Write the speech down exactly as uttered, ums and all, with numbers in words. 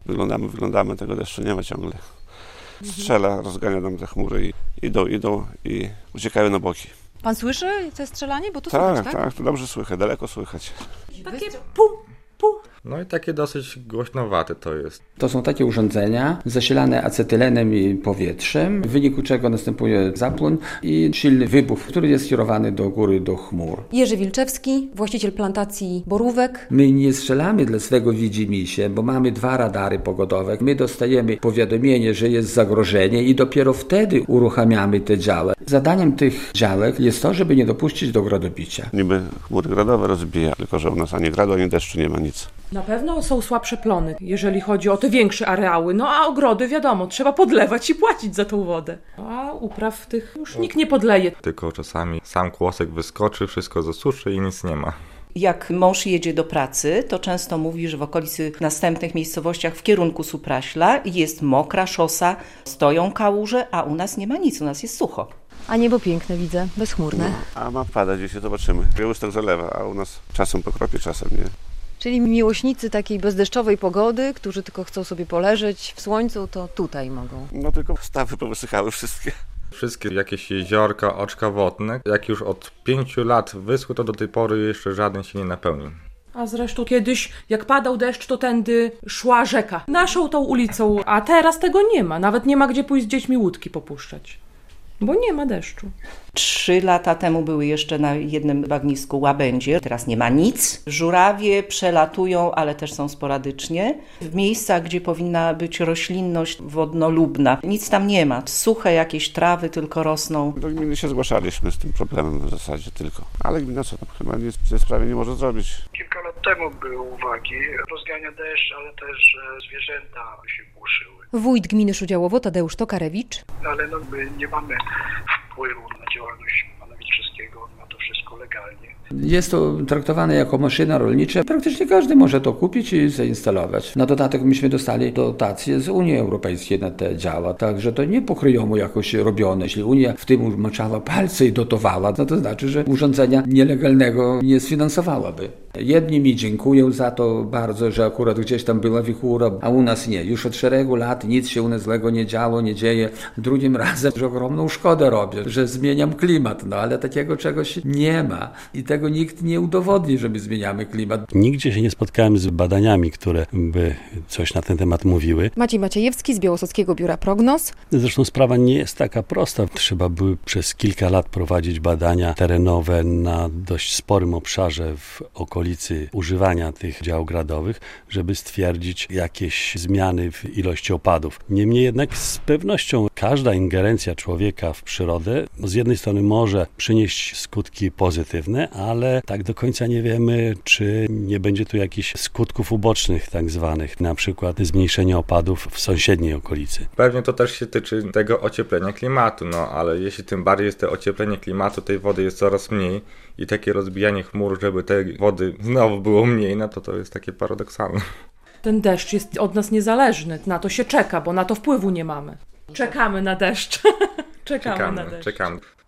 Wyglądamy, wyglądamy, tego deszczu nie ma ciągle. Strzela, rozgania nam te chmury i idą, idą i uciekają na boki. Pan słyszy to strzelanie? Bo to tak, słychać, tak? Tak, to dobrze słychać, daleko słychać. Takie pu, pu. No i takie dosyć głośnowate to jest. To są takie urządzenia zasilane acetylenem i powietrzem, w wyniku czego następuje zapłon i silny wybuch, który jest skierowany do góry, do chmur. Jerzy Wilczewski, właściciel plantacji borówek. My nie strzelamy dla swego widzimisię, bo mamy dwa radary pogodowe. My dostajemy powiadomienie, że jest zagrożenie i dopiero wtedy uruchamiamy te dziale. Zadaniem tych działek jest to, żeby nie dopuścić do gradobicia. Niby chmury gradowe rozbija, tylko że u nas ani gradu, ani deszczu nie ma nic. Na pewno są słabsze plony, jeżeli chodzi o te większe areały. No a ogrody, wiadomo, trzeba podlewać i płacić za tą wodę. A upraw tych już nikt nie podleje. Tylko czasami sam kłosek wyskoczy, wszystko zasuszy i nic nie ma. Jak mąż jedzie do pracy, to często mówi, że w okolicy następnych miejscowościach w kierunku Supraśla jest mokra szosa, stoją kałuże, a u nas nie ma nic, u nas jest sucho. A niebo piękne widzę, bezchmurne. A ma padać, dzisiaj zobaczymy. Białystok zalewa, a u nas czasem pokropie, czasem nie. Czyli miłośnicy takiej bezdeszczowej pogody, którzy tylko chcą sobie poleżeć w słońcu, to tutaj mogą. No tylko stawy powysychały wszystkie. Wszystkie jakieś jeziorka, oczka wodne, jak już od pięciu lat wyschły, to do tej pory jeszcze żaden się nie napełnił. A zresztą kiedyś, jak padał deszcz, to tędy szła rzeka. Naszą tą ulicą, a teraz tego nie ma. Nawet nie ma gdzie pójść z dziećmi łódki popuszczać. Bo nie ma deszczu. Trzy lata temu były jeszcze na jednym bagnisku łabędzie, teraz nie ma nic. Żurawie przelatują, ale też są sporadycznie. W miejscach, gdzie powinna być roślinność wodnolubna, nic tam nie ma. Suche jakieś trawy tylko rosną. Do gminy się zgłaszaliśmy z tym problemem w zasadzie tylko. Ale gmina co tam chyba nic w tej sprawie nie może zrobić. Kilka lat temu były uwagi, rozgania deszcz, ale też zwierzęta się głuszyły. Wójt gminy Szudziałowo Tadeusz Tokarewicz. Ale no, my nie mamy wpływu na działalność pana Wilczewskiego, na to wszystko legalnie. Jest to traktowane jako maszyna rolnicza. Praktycznie każdy może to kupić i zainstalować. Na dodatek myśmy dostali dotacje z Unii Europejskiej na te działa, także to nie po kryjomu jakoś robione. Jeśli Unia w tym maczała palce i dotowała, no to znaczy, że urządzenia nielegalnego nie sfinansowałaby. Jedni mi dziękują za to bardzo, że akurat gdzieś tam była wichura, a u nas nie. Już od szeregu lat nic się u nas złego nie działo, nie dzieje. Drugim razem, że ogromną szkodę robię, że zmieniam klimat, no ale takiego czegoś nie ma. I tego nikt nie udowodni, że my zmieniamy klimat. Nigdzie się nie spotkałem z badaniami, które by coś na ten temat mówiły. Maciej Maciejewski z Białostockiego Biura Prognoz. Zresztą sprawa nie jest taka prosta. Trzeba by przez kilka lat prowadzić badania terenowe na dość sporym obszarze w okolicy używania tych dział gradowych, żeby stwierdzić jakieś zmiany w ilości opadów. Niemniej jednak z pewnością każda ingerencja człowieka w przyrodę z jednej strony może przynieść skutki pozytywne, ale tak do końca nie wiemy, czy nie będzie tu jakichś skutków ubocznych tak zwanych, na przykład zmniejszenie opadów w sąsiedniej okolicy. Pewnie to też się tyczy tego ocieplenia klimatu, no ale jeśli tym bardziej jest to ocieplenie klimatu, tej wody jest coraz mniej i takie rozbijanie chmur, żeby tej wody znowu było mniej, no to to jest takie paradoksalne. Ten deszcz jest od nas niezależny, na to się czeka, bo na to wpływu nie mamy. Czekamy na deszcz. czekamy, czekamy na deszcz. Czekamy.